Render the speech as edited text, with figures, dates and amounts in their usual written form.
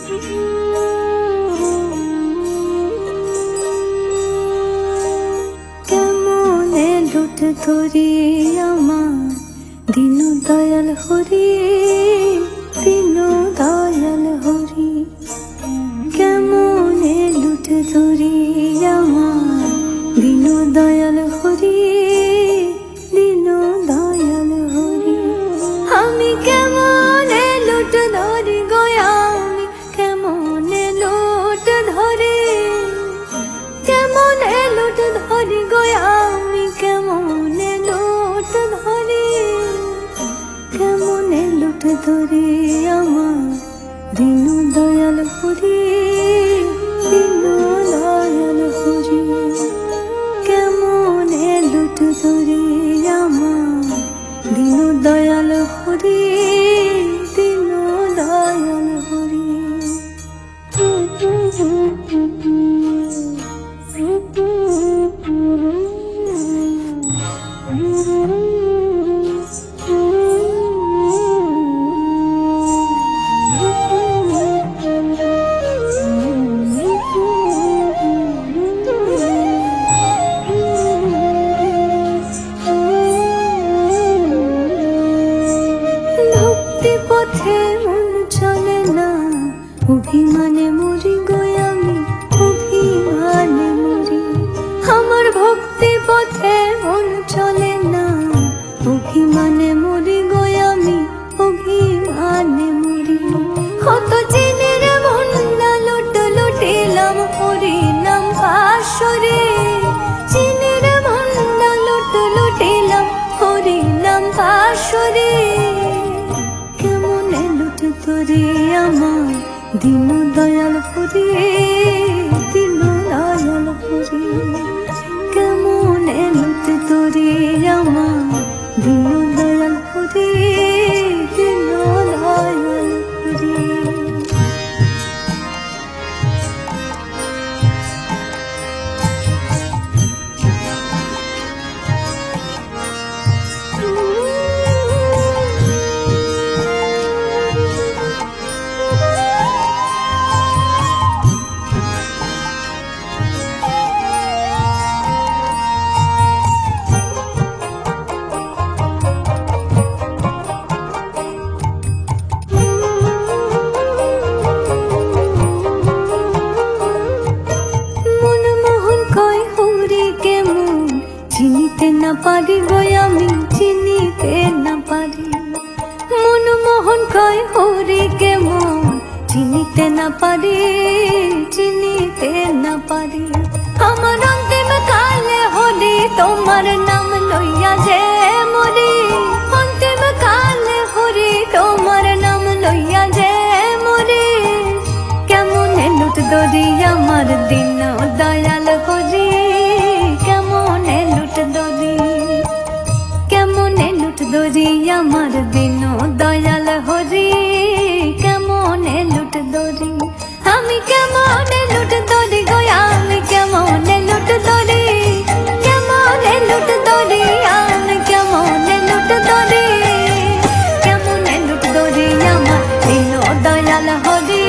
কেমনে লুট ধরি আমার দিন দয়াল হরি, দিন দয়াল হরি। কেমনে লুট ধরি আমার দিন দয়াল হরি, দিন দয়াল হরি। আমি কেমনে লুট ধরি গো, আমি কেমনে লুট ধরি, কেমনে লুট ধরি গো, আমি কেমনে লুট ধরি। কেমনে লুট ধরি আমার দিন দয়াল হরি, দিন দয়াল হরি। কেমনে লুট ধরি আমার দিন দয়াল হরি, দিন দয়াল হরি। পথে মন চলে না, অভিমানে মরি গো আমি, অভিমানে মরি। আমার ভক্তি পথে মন চলে না, অভিমানে মরি গো আমি, অভিমানে মরি। কত চিনির মন্ডা লুট লুটিলাম হরি নাম পাশরে, চিনির মন্ডা লুট লুটিলাম হরি নাম পাশরে। ধরি আমার দিন দয়াল হরি, দিন দয়াল হরি। কেমনে লুট ধরি আমার দিন দয়াল হরি, দিন দয়াল হরি। চিনিতে না পারি গো আমি, চিনিতে না পারি। মনমোহন কয় হরি কেমন, চিনিতে না পারি, চিনিতে না পারি। আমার অন্তিম কালে হরি তোমার নাম লইয়া যে মরি, অন্তিম কালে হরি তোমার নাম লইয়া যে মরি। কেমনে লুট ধরি আমার দিন দয়াল হরি, কেমনে লুট ধরি, কেমনে লুট ধরি আমার দিন দয়াল হরি, কেমনে লুট ধরি। আমি কেমনে লুট ধরি গো, আমি কেমনে লুট ধরি, কেমনে লুট ধরি, আমি কেমনে লুট ধরি। কেমনে লুট ধরি আমার দিন দয়াল হরি।